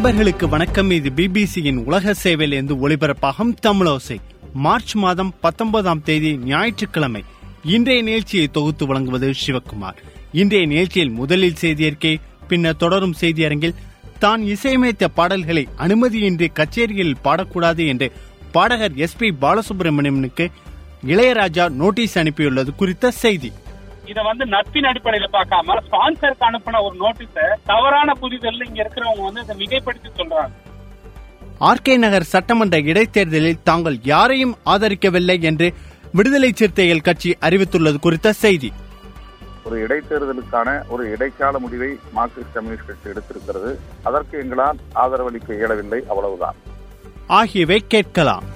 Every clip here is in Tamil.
நண்பர்களுக்கு வணக்கம். இது பிபிசியின் உலக சேவையிலிருந்து ஒளிபரப்பாகும் தமிழோசை. மார்ச் மாதம் 19ஆம் தேதி ஞாயிற்றுக்கிழமை. இன்றைய நிகழ்ச்சியை தொகுத்து வழங்குவது சிவக்குமார். இன்றைய நிகழ்ச்சியில் முதலில் செய்தியறிக்கை, பின்னர் தொடரும் செய்தியரங்கில் தான் இசையமைத்த பாடல்களை அனுமதியின்றி கச்சேரியில் பாடக்கூடாது என்று பாடகர் SP பாலசுப்ரமணியனுக்கு இளையராஜா நோட்டீஸ் அனுப்பியுள்ளது குறித்த செய்தி. இத நட்பின் அடிப்படையில பார்க்காம ஸ்பான்சருக்கு அனுப்பின ஒரு நோட்டீஸ தவறான புரிதல் இங்க இருக்கிறவங்க இதை மிகைப்படுத்தி சொல்றாங்க. RK நகர் சட்டமன்ற இடைத்தேர்தலில் தாங்கள் யாரையும் ஆதரிக்கவில்லை என்று விடுதலை சிறுத்தைகள் கட்சி அறிவித்துள்ளது குறித்த செய்தி. ஒரு இடைத்தேர்தலுக்கான ஒரு இடைக்கால முடிவை மார்க்சிஸ்ட் கம்யூனிஸ்ட் கட்சி எடுத்திருக்கிறது. அதற்கு எங்களால் ஆதரவளிக்க இயலவில்லை, அவ்வளவுதான். ஆகியவை கேட்கலாம்.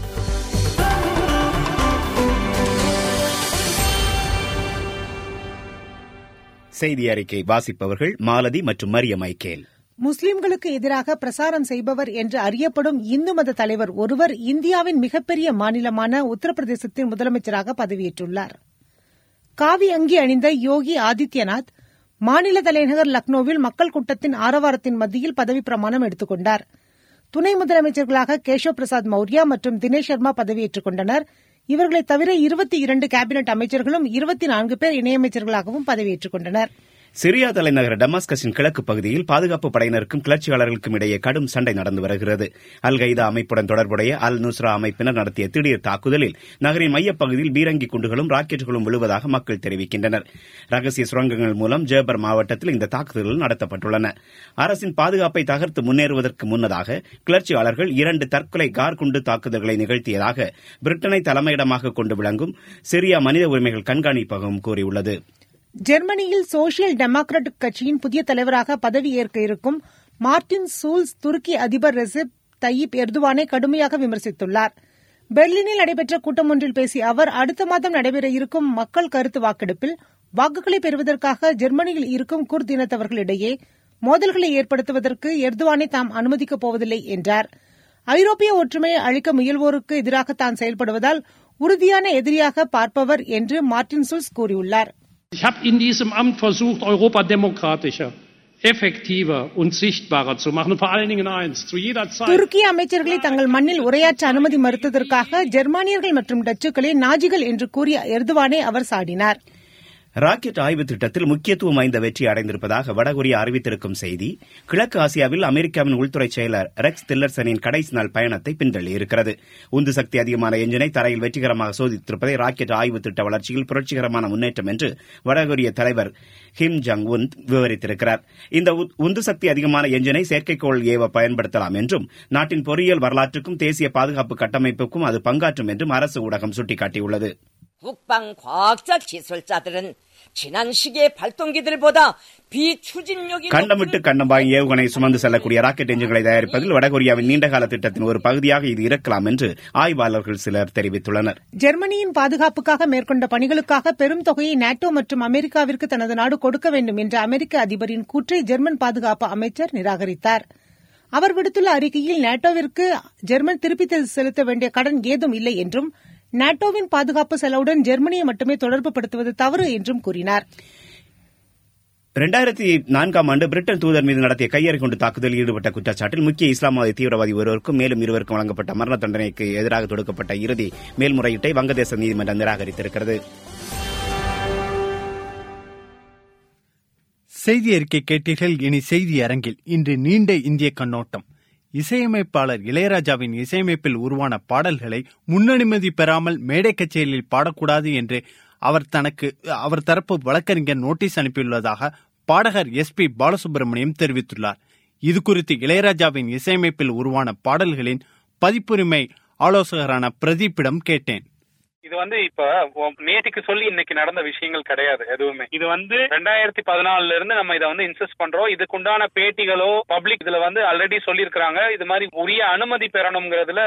செய்தி அறிக்கை வாசிப்பவர்கள் மாலதி மற்றும் மரிய மைக்கேல். முஸ்லிம்களுக்கு எதிராக பிரசாரம் செய்பவர் என்று அறியப்படும் இந்து மத தலைவர் ஒருவர் இந்தியாவின் மிகப்பெரிய மாநிலமான உத்தரப்பிரதேசத்தின் முதலமைச்சராக பதவியேற்றுள்ளார். காவி அங்கி அணிந்த யோகி ஆதித்யநாத் மாநில தலைநகர் லக்னோவில் மக்கள் கூட்டத்தின் ஆரவாரத்தின் மத்தியில் பதவி பிரமாணம் எடுத்துக் கொண்டார். துணை முதலமைச்சர்களாக கேஷவ் பிரசாத் மௌர்யா மற்றும் தினேஷ் சர்மா பதவியேற்றுக் கொண்டனர். இவர்களை தவிர 22 கேபினெட் அமைச்சர்களும் 24 பேர் இணையமைச்சர்களாகவும் பதவியேற்றுக் கொண்டனர். சிரியா தலைநகர் டமாஸ்கஸின் கிழக்கு பகுதியில் பாதுகாப்பு படையினருக்கும் கிளர்ச்சியாளர்களுக்கும் இடையே கடும் சண்டை நடந்து வருகிறது. அல் கைதா அமைப்புடன் தொடர்புடைய அல் நுஸ்ரா அமைப்பினர் நடத்திய திடீர் தாக்குதலில் நகரின் மையப்பகுதியில் பீரங்கி குண்டுகளும் ராக்கெட்டுகளும் விழுவதாக மக்கள் தெரிவிக்கின்றனர். ரகசிய சுரங்கங்கள் மூலம் ஜேபர் மாவட்டத்தில் இந்த தாக்குதல்கள் நடத்தப்பட்டுள்ளன. அரசின் பாதுகாப்பை தகர்த்து முன்னேறுவதற்கு முன்னதாக கிளர்ச்சியாளர்கள் 2 தற்கொலை கார் குண்டு தாக்குதல்களை நிகழ்த்தியதாக பிரிட்டனை தலைமையிடமாக கொண்டு விளங்கும் சிரியா மனித உரிமைகள் கண்காணிப்பகம் கூறியுள்ளது. ஜெர்மனியில் சோசியல் டெமோக்ராட்டிக் கட்சியின் புதிய தலைவராக பதவியேற்க இருக்கும் மார்டின் சூல்ஸ் துருக்கி அதிபர் ரெசிப் தய்யிப் எர்துவானை கடுமையாக விமர்சித்துள்ளார். பெர்லினில் நடைபெற்ற கூட்டம் ஒன்றில் பேசிய அவர், அடுத்த மாதம் நடைபெற இருக்கும் மக்கள் கருத்து வாக்கெடுப்பில் வாக்குகளை பெறுவதற்காக ஜெர்மனியில் இருக்கும் குர்த் இனத்தவர்களிடையே மோதல்களை ஏற்படுத்துவதற்கு எர்துவானை தாம் அனுமதிக்கப் போவதில்லை என்றார். ஐரோப்பிய ஒற்றுமையை அளிக்க முயல்வோருக்கு எதிராக தான் செயல்படுவதால் உறுதியான எதிரியாக பார்ப்பவர் என்று மார்டின் சூல்ஸ் கூறியுள்ளார். Ich habe in diesem Amt versucht, Europa demokratischer, effektiver und sichtbarer zu machen. Und vor allen Dingen eins, zu jeder Zeit. துருக்கிய அமைச்சர்களை தங்கள் மண்ணில் உரையாற்ற அனுமதி மறுத்ததற்காக ஜெர்மானியர்கள் மற்றும் டச்சுக்களை நாஜிகள் என்று கூறிய எர்துவானை அவர் சாடினார். ராக்கெட் ஆய்வு திட்டத்தில் முக்கியத்துவம் வாய்ந்த வெற்றி அடைந்திருப்பதாக வடகொரியா அறிவித்திருக்கும் செய்தி கிழக்கு ஆசியாவில் அமெரிக்காவின் உள்துறை செயலர் ரெக்ஸ் டில்லர்சனின் கடைசி நாள் பயணத்தை பின்தள்ளியிருக்கிறது. உந்து சக்தி அதிகமான எஞ்சினை தரையில் வெற்றிகரமாக சோதித்திருப்பதை ராக்கெட் ஆய்வு திட்ட வளர்ச்சியில் புரட்சிகரமான முன்னேற்றம் என்று வடகொரிய தலைவர் கிம் ஜங் உன் விவரித்திருக்கிறார். இந்த உந்து சக்தி அதிகமான எஞ்சினை செயற்கைக்கோள் ஏவ பயன்படுத்தலாம் என்றும் நாட்டின் பொறியியல் வரலாற்றுக்கும் தேசிய பாதுகாப்பு கட்டமைப்புக்கும் அது பங்காற்றும் என்றும் அரசு ஊடகம் சுட்டிக்காட்டியுள்ளது. 국방 과학자 기술자들은 지난 시기의 발동기들보다 비추진력이 கண்டமிட்டு கண்டம்பாய் ஏவுகணை சுமந்து செல்லக்கூடிய ராக்கெட் எஞ்சின்களை தயாரிப்பதில் வடகொரியாவின் நீண்டகால திட்டத்தின் ஒரு பகுதியாக இது இருக்கலாம் என்று ஆய்வாளர்கள் சிலர் தெரிவித்துள்ளனர். ஜெர்மனியின் பாதுகாப்புக்காக மேற்கொண்ட பணிகளுக்காக பெரும் தொகையை நாட்டோ மற்றும் அமெரிக்காவிற்கு தனது நாடு கொடுக்க வேண்டும் என்ற அமெரிக்க அதிபரின் கூற்றை ஜெர்மன் பாதுகாப்பு அமைச்சர் நிராகரித்தார். அவர் விடுத்துள்ள அறிக்கையில் நாட்டோவிற்கு ஜெர்மன் திருப்பி செலுத்த வேண்டிய கடன் ஏதும் இல்லை என்றும் நாட்டோவின் பாதுகாப்பு செலவுடன் ஜெர்மனியை மட்டுமே தொடர்பு படுத்துவது தவறு என்றும் கூறினார். 2004ஆம் ஆண்டு பிரிட்டன் தூதர் மீது நடத்திய கையெறி கொண்டு தாக்குதலில் ஈடுபட்ட குற்றச்சாட்டில் முக்கிய இஸ்லாமாய தீவிரவாதி ஒருவருக்கும் மேலும் 2 வழங்கப்பட்ட மரண தண்டனைக்கு எதிராக தொடுக்கப்பட்ட இறுதி மேல்முறையீட்டை வங்கதேச நீதிமன்றம் நிராகரித்திருக்கிறது. செய்தி அறிக்கை கேட்டீர்கள். இனி செய்தி அரங்கில் இன்று நீண்ட இந்திய கண்ணோட்டம். இசையமைப்பாளர் இளையராஜாவின் இசையமைப்பில் உருவான பாடல்களை முன்னனுமதி பெறாமல் மேடை கச்சேரியில் பாடக்கூடாது என்று அவர் தரப்பு வழக்கறிஞர் நோட்டீஸ் அனுப்பியுள்ளதாக பாடகர் SP பாலசுப்ரமணியம் தெரிவித்துள்ளார். இதுகுறித்து இளையராஜாவின் இசையமைப்பில் உருவான பாடல்களின் பதிப்புரிமை ஆலோசகரான பிரதீப்பிடம் கேட்டேன். இது இப்ப நேற்றுக்கு சொல்லி இன்னைக்கு நடந்த விஷயங்கள் கிடையாது எதுவுமே. இது 2014 இருந்து நம்ம இதை இன்சிஸ்ட் பண்றோம். இதுக்குண்டான பேட்டிகளோ பப்ளிக் இதுல ஆல்ரெடி சொல்லியிருக்காங்க. இது மாதிரி உரிய அனுமதி பெறணுங்கிறதுல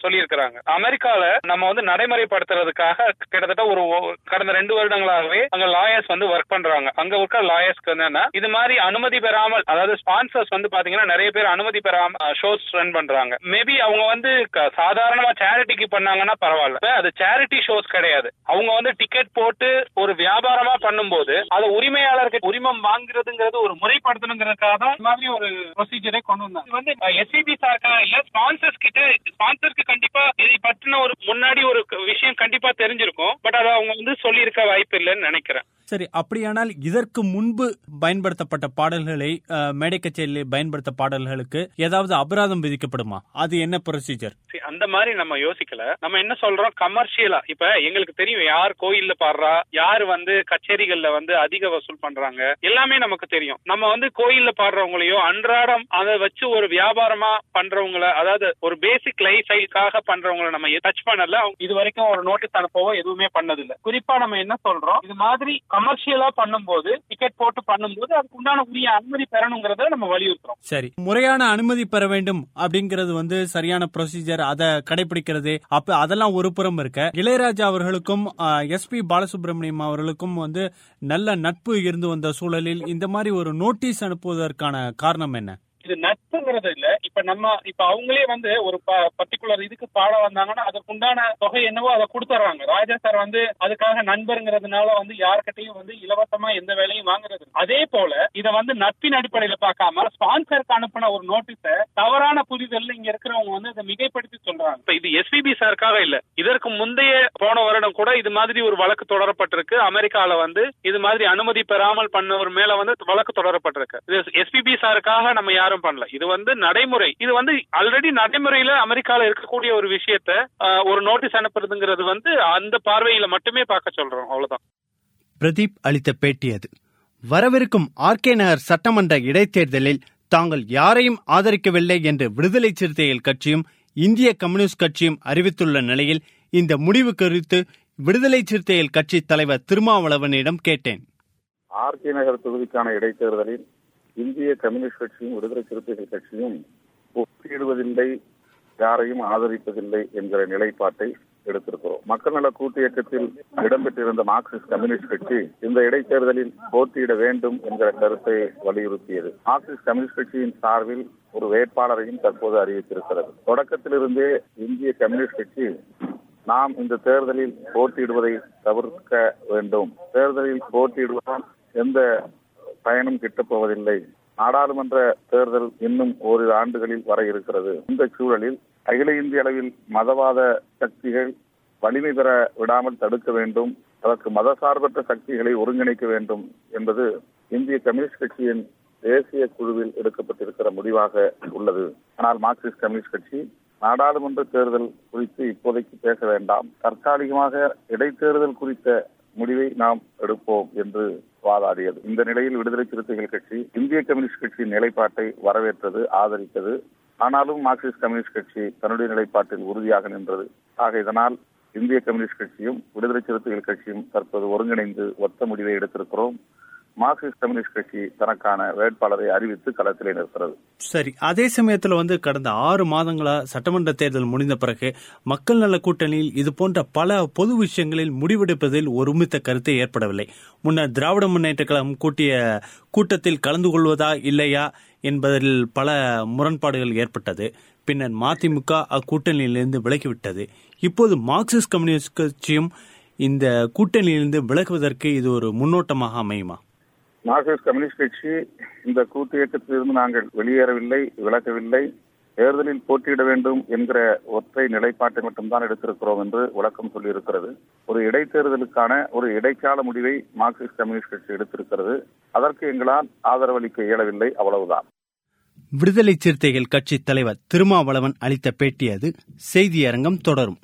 சொல்லியிருக்கிறாங்க. அமெரிக்கால நம்ம வந்து நடைமுறைப்படுத்துறதுக்காக கிட்டத்தட்ட ஒரு கடந்த 2 வருடங்களாகவே அங்க லாயர்ஸ் வந்து ஒர்க் பண்றாங்க. அங்க இருக்க லாயர்ஸ்க்கு என்னன்னா இது மாதிரி அனுமதி பெறாமல், அதாவது ஸ்பான்சர்ஸ் வந்து பாத்தீங்கன்னா நிறைய பேர் அனுமதி பெறாம ஷோஸ் ரன் பண்றாங்க. மேபி அவங்க வந்து சாதாரணமா சேரிட்டிக்கு பண்ணாங்கன்னா பரவாயில்ல, அது சேரிட்டி ஷோஸ் கிடையாது. அவங்க வந்து டிக்கெட் போட்டு ஒரு வியாபாரமா பண்ணும்போது அது உரிமையாளருக்கு உரிமம் வாங்குறதுங்கிறது ஒரு முறைப்படுத்தணுங்கிறதுக்காக தான் இந்த மாதிரி ஒரு ப்ரொசீஜரை கொண்டு வந்தாங்க. இது வந்து எஸ்பிபி சார்க்காக இல்ல, ஸ்பான்சருக்கு கண்டிப்பா இதை பற்றின ஒரு முன்னாடி ஒரு விஷயம் கண்டிப்பா தெரிஞ்சிருக்கும். பட் அதை அவங்க வந்து சொல்லி இருக்க வாய்ப்பு இல்லைன்னு நினைக்கிறேன். சரி, அப்படியானால் இதற்கு முன்பு பயன்படுத்தப்பட்ட பாடல்களை மேடை கச்சேரியில் பயன்படுத்த பாடல்களுக்கு ஏதாவது அபராதம் விதிக்கப்படுமா? அது என்ன ப்ரொசீஜர்? அந்த மாதிரி நம்ம யோசிக்கல. நம்ம என்ன சொல்றோம், கமர்ஷியலா இப்ப எங்களுக்கு தெரியும் யார் கோயில்ல பாடுறா, யார் வந்து கச்சேரிகள்ல வந்து அதிக வசூல் பண்றாங்க, எல்லாமே நமக்கு தெரியும். நம்ம வந்து கோயில்ல பாடுறவங்களையோ அன்றாடம் அதை வச்சு ஒரு வியாபாரமா பண்றவங்கள, அதாவது ஒரு பேசிக் லைஃப் ஸ்டைலுக்காக பண்றவங்களை நம்ம டச் பண்ணல. இது வரைக்கும் ஒரு நோட்டீஸ் அனுப்பவோ எதுவுமே பண்ணதில்லை. குறிப்பா நம்ம என்ன சொல்றோம், இது மாதிரி கமர்ஷியலா பண்ணும்போது, டிக்கெட் போட்டு பண்ணும்போது அதுக்கு உண்டான உரிய அனுமதி பெறணுங்கிறத நம்ம வலியுறுத்துறோம். சரி, முறையான அனுமதி பெற வேண்டும் அப்படிங்கிறது வந்து சரியான ப்ரொசீஜர், அதை கடைபிடிக்கிறது. அப்ப அதெல்லாம் ஒரு புறம் இருக்க, இளையராஜா அவர்களுக்கும் எஸ்பி பாலசுப்ரமணியம் அவர்களுக்கும் வந்து நல்ல நட்பு இருந்து வந்த சூழலில் இந்த மாதிரி ஒரு நோட்டீஸ் அனுப்புவதற்கான காரணம் என்ன? இது நட்புங்கிறது இல்ல. இப்ப அவங்களே வந்து ஒரு பர்டிகுலர் இதுக்கு பாட வந்தாங்கன்னா அதுக்கு உண்டான தொகை என்னவோ அதை கொடுத்துறாங்க. ராஜா சார் வந்து அதுக்காக நண்பருங்கிறதுனால வந்து யார்கிட்டையும் வந்து இலவசமா எந்த வேலையும் வாங்குறது. அதே போல இதை வந்து நட்பின் அடிப்படையில பார்க்காம ஸ்பான்சருக்கு அனுப்பின ஒரு நோட்டீஸ தவறான புரிதல் இங்க இருக்கிறவங்க வந்து அதை மிகைப்படுத்தி சொல்றாங்க. இப்ப இது எஸ்பிபி சாருக்காக இல்ல, இதற்கு முந்தைய போன வருடம் கூட இது மாதிரி ஒரு வழக்கு தொடரப்பட்டிருக்கு. அமெரிக்கால வந்து இது மாதிரி அனுமதி பெறாமல் பண்ணவர் மேல வந்து வழக்கு தொடரப்பட்டிருக்கு. இது எஸ்பிபி சாருக்காக நம்ம யாரும் பண்ணல. இது வந்து நடைமுறை. இது வந்து ஆல்ரெடி நடைமுறையில அமெரிக்கால இருக்கக்கூடிய ஒரு விஷயத்த ஒரு நோட்டீஸ் அனுப்புறதுங்கிறது வந்து அந்த பார்வையில மட்டுமே பார்க்க சொல்றோம், அவ்வளவுதான். பிரதீப் அளித்த பேட்டி அது. வரவிருக்கும் ஆர்கே நகர் சட்டமன்ற இடைத்தேர்தலில் தாங்கள் யாரையும் ஆதரிக்கவில்லை என்று விடுதலை சிறுத்தைகள் கட்சியும் இந்திய கம்யூனிஸ்ட் கட்சியும் அறிவித்துள்ள நிலையில் இந்த முடிவு குறித்து விடுதலை சிறுத்தைகள் கட்சி தலைவர் திருமாவளவனிடம் கேட்டேன். ஆர்கே நகர் தொகுதிக்கான இடைத்தேர்தலில் இந்திய கம்யூனிஸ்ட் கட்சியும் விடுதலை சிறுத்தைகள் கட்சியும் போட்டியிடுவதில்லை, யாரையும் ஆதரிப்பதில்லை என்கிற நிலைப்பாட்டை எடுத்திருக்கிறோம். மக்கள் நல கூட்டு இயக்கத்தில் இடம்பெற்றிருந்த மார்க்சிஸ்ட் கம்யூனிஸ்ட் கட்சி இந்த இடைத்தேர்தலில் போட்டியிட வேண்டும் என்கிற கருத்தை வலியுறுத்தியது. மார்க்சிஸ்ட் கம்யூனிஸ்ட் கட்சியின் சார்பில் ஒரு வேட்பாளரையும் தற்போது அறிவித்திருக்கிறது. தொடக்கத்திலிருந்தே இந்திய கம்யூனிஸ்ட் கட்சி நாம் இந்த தேர்தலில் போட்டியிடுவதை தவிர்க்க வேண்டும், தேர்தலில் போட்டியிடுவதால் எந்த பயனும் கிட்டப் போவதில்லை, நாடாளுமன்ற தேர்தல் இன்னும் ஓரிரு ஆண்டுகளில் வர இருக்கிறது, இந்த சூழலில் அகில இந்திய அளவில் மதவாத சக்திகள் வலிமை பெற விடாமல் தடுக்க வேண்டும், அதற்கு மதசார்பற்ற சக்திகளை ஒருங்கிணைக்க வேண்டும் என்பது இந்திய கம்யூனிஸ்ட் கட்சியின் தேசிய குழுவில் எடுக்கப்பட்டிருக்கிற முடிவாக உள்ளது. ஆனால் மார்க்சிஸ்ட் கம்யூனிஸ்ட் கட்சி நாடாளுமன்ற தேர்தல் குறித்து இப்போதைக்கு பேச வேண்டாம், தற்காலிகமாக இடைத்தேர்தல் குறித்த முடிவை நாம் எடுப்போம் என்று வாதாடியது. இந்த நிலையில் விடுதலை சிறுத்தைகள் கட்சி இந்திய கம்யூனிஸ்ட் கட்சியின் நிலைப்பாட்டை வரவேற்றது, ஆதரித்தது. ஆனாலும் மார்க்சிஸ்ட் கம்யூனிஸ்ட் கட்சி தன்னுடைய நிலைப்பாட்டில் உறுதியாக நின்றது. ஆக இதனால் இந்திய கம்யூனிஸ்ட் கட்சியும் விடுதலை சிறுத்தைகள் கட்சியும் தற்போது ஒருங்கிணைந்து ஒத்த முடிவை எடுத்திருக்கிறோம். மார்க்சிஸ்ட் கம்யூனிஸ்ட் கட்சி தனக்கான வேட்பாளரை அறிவித்து களத்திலே நிற்கிறது. சரி, அதே சமயத்துல வந்து கடந்த 6 மாதங்களா சட்டமன்ற தேர்தல் முடிந்த பிறகு மக்கள் நல கூட்டணியில் இது போன்ற பல பொது விஷயங்களில் முடிவெடுப்பதில் ஒருமித்த கருத்தை ஏற்படவில்லை. முன்னர் திராவிட முன்னேற்ற கழகம் கூட்டிய கூட்டத்தில் கலந்து கொள்வதா இல்லையா என்பதில் பல முரண்பாடுகள் ஏற்பட்டது. பின்னர் மதிமுக அக்கூட்டணியிலிருந்து விலகிவிட்டது. இப்போது மார்க்சிஸ்ட் கம்யூனிஸ்ட் கட்சியும் இந்த கூட்டணியிலிருந்து விலகுவதற்கு இது ஒரு முன்னோட்டமாக அமையுமா? மார்க்சிஸ்ட் கம்யூனிஸ்ட் கட்சி இந்த கூட்டு இயக்கத்திலிருந்து நாங்கள் வெளியேறவில்லை, விலகவில்லை, தேர்தலில் போட்டியிட வேண்டும் என்கிற ஒற்றை நிலைப்பாட்டை மட்டும்தான் எடுத்திருக்கிறோம் என்று விளக்கம் சொல்லியிருக்கிறது. ஒரு இடைத்தேர்தலுக்கான ஒரு இடைக்கால முடிவை மார்க்சிஸ்ட் கம்யூனிஸ்ட் கட்சி எடுத்திருக்கிறது. அதற்கு எங்களால் ஆதரவளிக்க இயலவில்லை, அவ்வளவுதான். விடுதலை சிறுத்தைகள் கட்சி தலைவர் திருமாவளவன் அளித்த பேட்டி அது. செய்தியரங்கம் தொடரும்.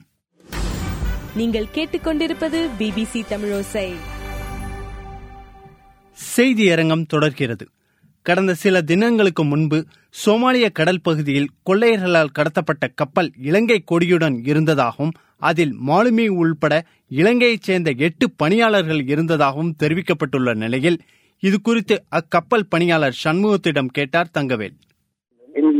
நீங்கள் கேட்டுக்கொண்டிருப்பது BBC தமிழோசை. செய்தியரங்கம் தொடர்கிறது. கடந்த சில தினங்களுக்கு முன்பு சோமாலிய கடல் பகுதியில் கொள்ளையர்களால் கடத்தப்பட்ட கப்பல் இலங்கை கொடியுடன் இருந்ததாகவும் அதில் மாலுமி உள்பட இலங்கையைச் சேர்ந்த 8 பணியாளர்கள் இருந்ததாகவும் தெரிவிக்கப்பட்டுள்ள நிலையில் இது குறித்து அக்கப்பல் பணியாளர் சண்முகத்திடம் கேட்டார் தங்கவேல். இந்த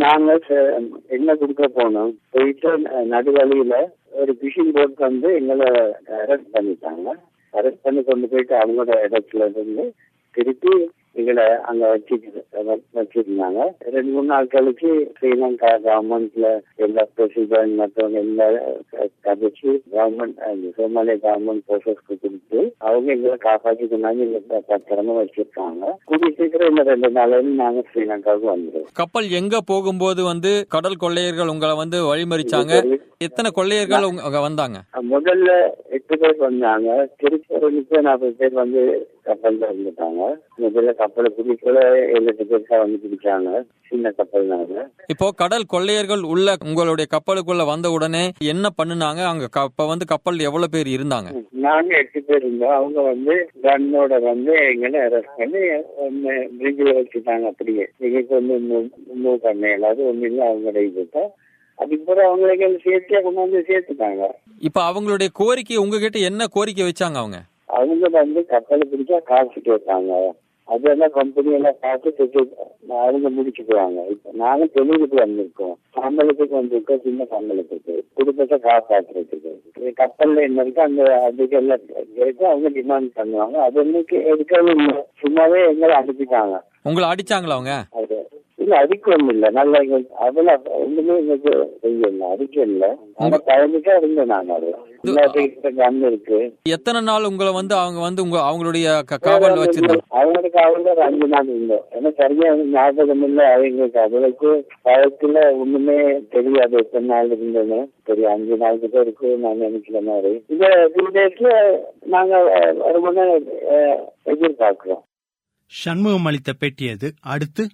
நாங்க என்ன கொடுக்க போனோம், போயிட்டு நடுவழியில ஒரு பிஷிங் போட் வந்து எங்களை அரெஸ்ட் பண்ணிட்டாங்க. அரெஸ்ட் பண்ணி கொண்டு போயிட்டு அவங்களோட இடத்துல இருந்து திருப்பி எங்களை அங்க வச்சிருந்தாங்க. 2-3 நாள் கழிச்சு ஸ்ரீலங்கா கவர்மெண்ட்ல எல்லா பிரசிடென்ட் மற்றவங்க எல்லாம் கதைச்சு கவர்மெண்ட் சோமாலியா கவர்மெண்ட் போர்சஸ்க்கு கொடுத்து அவங்க எங்களை காப்பாற்றி கொண்டாந்து எங்களை பத்திரமா வச்சிருக்காங்க. கூடிய சீக்கிரம் இந்த 2 நாளையும் நாங்க ஸ்ரீலங்காவுக்கு வந்துடுவோம். கப்பல் எங்க போகும்போது வந்து கடல் கொள்ளையர்கள் உங்களை வந்து வழிமறிச்சாங்க. எத்தனை கொள்ளையர்கள் வந்தாங்க? முதல்ல 8 பேர் வந்தாங்க. திருப்பி 30-40 பேர் வந்து கப்பல்ல இருந்துட்டாங்க. முதல்ல கப்பலை பிடிக்கல 7-8 பேருக்கா வந்து பிடிச்சாங்க, சின்ன கப்பல்னால. இப்போ கடல் கொள்ளையர்கள் உள்ள உங்களுடைய கப்பலுக்குள்ள வந்த உடனே என்ன பண்ணுனாங்க? அங்க கப்பல் எவ்வளவு பேர் இருந்தாங்க? நாங்க 8 பேர் இருந்தோம். அவங்க வந்து கன்னோட வந்து எங்களை அரெஸ்ட் பண்ணி பிரிட்ஜில் வச்சுட்டாங்க. அப்படியே எங்களுக்கு வந்து மூவ் பண்ண இல்லாத ஒண்ணு இல்லை. அவங்க டைப்பா அதுக்கப்புறம் அவங்களுக்கு சேர்த்தியா கொண்டு வந்து சேர்த்துட்டாங்க. இப்ப அவங்களுடைய கோரிக்கை உங்ககிட்ட என்ன கோரிக்கை வச்சாங்க? அவங்க வந்து கப்பலை பிடிச்சா காசு கேட்பாங்க. அதெல்லாம் கம்பெனி எல்லாம் பார்த்து அவங்க முடிச்சுக்குவாங்க. இப்ப நாங்க தொழிலுக்கு வந்திருக்கோம், சம்பளத்துக்கு வந்திருக்கோம், சின்ன சம்பளத்துக்கு குடும்பத்தை காப்பாற்றுறதுக்கு. கப்பல்ல என்ன இருக்கு அந்த அதுக்கு எல்லாம் கேட்டு அவங்க டிமாண்ட் பண்ணுவாங்க. அது இன்னைக்கு எடுக்கவே இல்லை, சும்மாவே எங்களை அனுப்பிட்டாங்க. உங்களை அடிச்சாங்களா அவங்க? அது இல்ல அடிக்கவும் இல்லை. நல்லா அதெல்லாம் ஒண்ணுமே எங்களுக்கு செய்யல, அடிக்க இல்லை. ஆனா பயந்துட்டா இருந்தேன் நான். அது எல்லாத்துக்கிட்ட இருக்கு. எத்தனை நாள் உங்களை வந்து அவங்க வந்து அவங்களுடைய காவல் வச்சிருந்தாங்க? அவங்களோட காவல் ஒரு 5 நாள் இருந்தோம். ஏன்னா சரியா ஞாபகம் இல்லை அவங்களுக்கு. அவளுக்கு பயத்துல ஒண்ணுமே தெரியாது எத்தனை நாள் இருந்தோன்னு. சரி 5 நாள் கிட்ட இருக்கு நான் நினைக்கிற மாதிரி. இந்த 3 டேஸ்ல நாங்க வருமானம் எதிர்பார்க்கிறோம். சண்முகம் அளித்த பேட்டியது. அடுத்து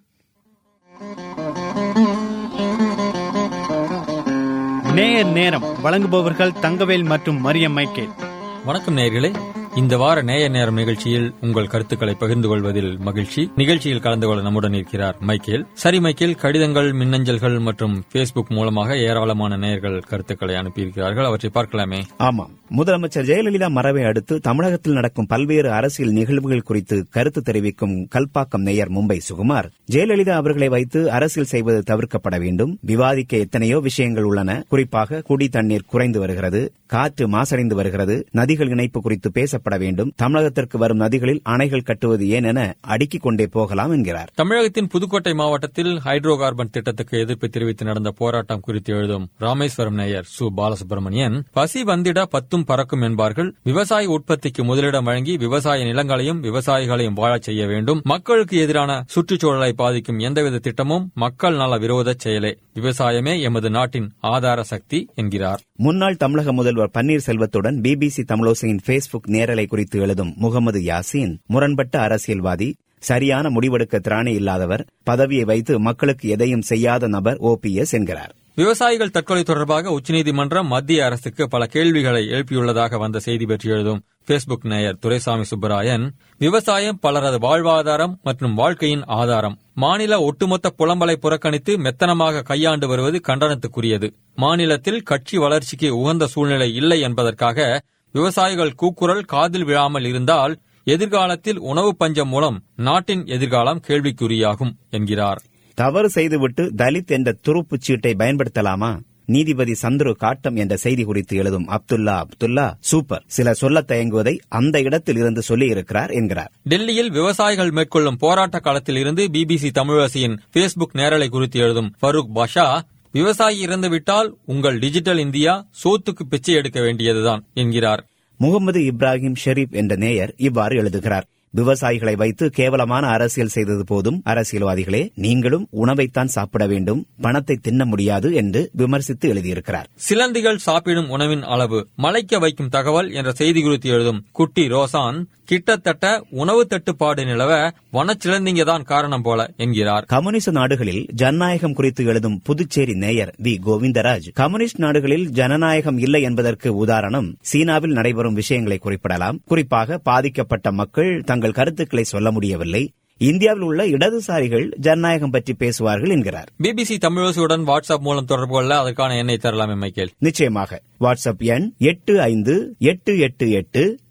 நேயர் நேரம். வழங்குபவர்கள் தங்கவேல் மற்றும் மரியம் மைக்கேல். வணக்கம் நேயர்களே. இந்த வார நேயர் நேரம் நிகழ்ச்சியில் உங்கள் கருத்துக்களை பகிர்ந்து கொள்வதில் மகிழ்ச்சி. நிகழ்ச்சியில் கலந்து கொள்ள நம்முடன் இருக்கிறார் மைக்கேல். சரி மைக்கேல், கடிதங்கள், மின்னஞ்சல்கள் மற்றும் பேஸ்புக் மூலமாக ஏராளமான நேயர்கள் கருத்துக்களை அனுப்பியிருக்கிறார்கள். அவற்றை பார்க்கலாமே. ஆமாம், முதலமைச்சர் ஜெயலலிதா மறைவை அடுத்து தமிழகத்தில் நடக்கும் பல்வேறு அரசியல் நிகழ்வுகள் குறித்து கருத்து தெரிவிக்கும் கல்பாக்கம் நேயர் மும்பை சுகுமார், ஜெயலலிதா அவர்களை வைத்து அரசியல் செய்வது தவிர்க்கப்பட வேண்டும். விவாதிக்க எத்தனையோ விஷயங்கள் உள்ளன. குறிப்பாக குடி தண்ணீர் குறைந்து வருகிறது, காற்று மாசடைந்து வருகிறது, நதிகள் இணைப்பு குறித்து பேசப்பட வேண்டும். தமிழகத்திற்கு வரும் நதிகளில் அணைகள் கட்டுவது ஏன் என அடுக்கிக் கொண்டே போகலாம் என்கிறார். தமிழகத்தின் புதுக்கோட்டை மாவட்டத்தில் ஹைட்ரோ கார்பன் திட்டத்துக்கு எதிர்ப்பு தெரிவித்து நடந்த போராட்டம் குறித்து எழுதும் ராமேஸ்வரம் நேயர் சு பாலசுப்ரமணியன், பசி வந்திட 10 பறக்கும் என்பார்கள். விவசாய உற்பத்திக்கு முதலிடம் வழங்கி விவசாய நிலங்களையும் விவசாயிகளையும் வாழச் செய்ய வேண்டும். மக்களுக்கு எதிரான சுற்றுச்சூழலை பாதிக்கும் எந்தவித திட்டமும் மக்கள் நல விரோத செயலே. விவசாயமே எமது நாட்டின் ஆதார சக்தி என்கிறார். முன்னாள் தமிழக முதல்வர் பன்னீர்செல்வத்துடன் பிபிசி தமிழோசையின் பேஸ்புக் நேரலை குறித்து எழுதும் முகமது யாசின், முரண்பட்ட அரசியல்வாதி, சரியான முடிவெடுக்க திராணி இல்லாதவர், பதவியை வைத்து மக்களுக்கு எதையும் செய்யாத நபர் OPS என்கிறார். விவசாயிகள் தற்கொலை தொடர்பாக உச்சநீதிமன்றம் மத்திய அரசுக்கு பல கேள்விகளை எழுப்பியுள்ளதாக வந்த செய்தி பற்றி எழுதும் பேஸ்புக் நேயர் துரைசாமி சுப்பராயன், விவசாயம் பலரது வாழ்வாதாரம் மற்றும் வாழ்க்கையின் ஆதாரம். மாநில ஒட்டுமொத்த புலம்பலை புறக்கணித்து மெத்தனமாக கையாண்டு வருவது கண்டனத்துக்குரியது. மாநிலத்தில் கட்சி வளர்ச்சிக்கு உகந்த சூழ்நிலை இல்லை என்பதற்காக விவசாயிகள் கூக்குரல் காதில் விழாமல் இருந்தால் எதிர்காலத்தில் உணவு பஞ்சம் மூலம் நாட்டின் எதிர்காலம் கேள்விக்குறியாகும் என்கிறார். தவறு செய்துவிட்டு தலித் என்ற துருப்புச் சீட்டை பயன்படுத்தலாமா? நீதிபதி சந்துரு காட்டம் என்ற செய்தி குறித்து எழுதும் அப்துல்லா சூப்பர், சிலர் சொல்ல தயங்குவதை அந்த இடத்தில் இருந்து சொல்லியிருக்கிறார் என்கிறார். டெல்லியில் விவசாயிகள் மேற்கொள்ளும் போராட்ட காலத்தில் இருந்து பிபிசி தமிழரசியின் பேஸ்புக் நேரலை குறித்து எழுதும் ஃபரூக் பாஷா, விவசாயி இறந்துவிட்டால் உங்கள் டிஜிட்டல் இந்தியா சோத்துக்கு பிச்சை எடுக்க வேண்டியதுதான் என்கிறார். முகமது இப்ராஹிம் ஷெரீப் என்ற நேயர் இவ்வாறு எழுதுகிறார். விவசாயிகளை வைத்து கேவலமான அரசியல் செய்தது போதும், அரசியல்வாதிகளே நீங்களும் உணவைத்தான் சாப்பிட வேண்டும், பணத்தை தின்ன முடியாது என்று விமர்சித்து எழுதியிருக்கிறார். சிலந்திகள் சாப்பிடும் உணவின் அளவு மலைக்க வைக்கும் தகவல் என்ற செய்தி குறித்து எழுதும் குட்டி ரோசான், கிட்டத்தட்ட உணவு தட்டுப்பாடு நிலவ வனச்சிலந்திங்க தான் காரணம் போல என்கிறார். கம்யூனிஸ்ட் நாடுகளில் ஜனநாயகம் குறித்து எழுதும் புதுச்சேரி நேயர் வி கோவிந்தராஜ், கம்யூனிஸ்ட் நாடுகளில் ஜனநாயகம் இல்லை என்பதற்கு உதாரணம் சீனாவில் நடைபெறும் விஷயங்களை குறிப்பிடலாம். குறிப்பாக பாதிக்கப்பட்ட மக்கள் தங்கள் கருத்துக்களை சொல்ல முடியவில்லை. இந்தியாவில் உள்ள இடதுசாரிகள் ஜனநாயகம் பற்றி பேசுவார்கள் என்கிறார். பிபிசி தமிழோசையுடன் வாட்ஸ்அப் மூலம் தொடர்பு கொள்ள அதற்கான எண்ணை தரலாமே மைக்கேல். நிச்சயமாக. வாட்ஸ்அப் எண் 858888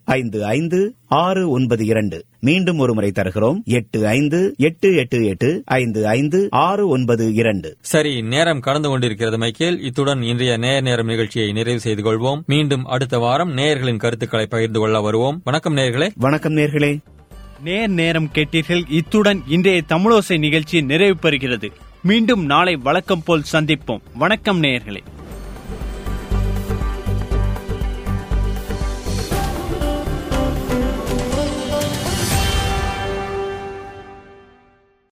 855692. மீண்டும் ஒருமுறை தருகிறோம். 855888555692. சரி, நேரம் கடந்து கொண்டிருக்கிறது மைக்கேல். இத்துடன் இன்றைய நேரம் நிகழ்ச்சியை நிறைவு செய்து கொள்வோம். மீண்டும் அடுத்த வாரம் நேயர்களின் கருத்துக்களை பகிர்ந்து கொள்ள வருவோம். வணக்கம் நேயர்களே. வணக்கம் நேயர்களே. நேரம் கேட்டீர்கள். இத்துடன் இன்றைய தமிழோசை நிகழ்ச்சி நிறைவு பெறுகிறது. மீண்டும் நாளை வழக்கம் போல் சந்திப்போம். வணக்கம் நேயர்களே.